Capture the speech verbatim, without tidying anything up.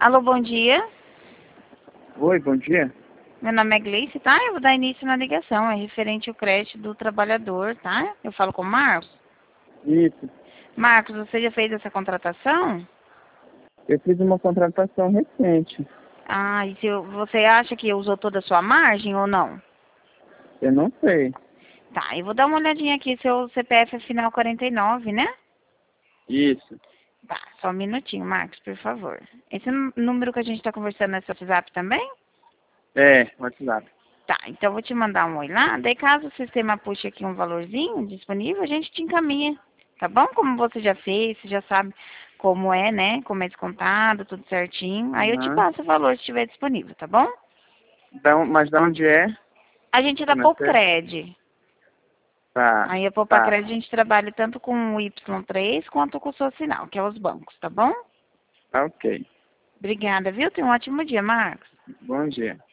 Alô, bom dia. Oi, bom dia. Meu nome é Gleice, tá? Eu vou dar início na ligação. É referente ao crédito do trabalhador, tá? Eu falo com o Marcos. Isso. Marcos, você já fez essa contratação? Eu fiz uma contratação recente. Ah, e se eu- você acha que usou toda a sua margem ou não? Eu não sei. Tá, eu vou dar uma olhadinha aqui. Seu C P F é final quarenta e nove, né? Isso. Tá, só um minutinho, Marcos, por favor. Esse nú- número que a gente tá conversando é seu WhatsApp também? É, WhatsApp. Tá, então eu vou te mandar um oi lá. Daí caso o sistema puxe aqui um valorzinho disponível, a gente te encaminha. Tá bom? Como você já fez, você já sabe como é, né? Como é descontado, tudo certinho. Aí eu te Uhum. passo o valor se estiver disponível, tá bom? Da, on- mas da onde é? A gente dá Que não sei. Poucred. Tá, Aí a tá. Poucred a gente trabalha tanto com o Y três quanto com o Social, que é os bancos, tá bom? Tá ok. Obrigada, viu? Tenha um ótimo dia, Marcos. Bom dia.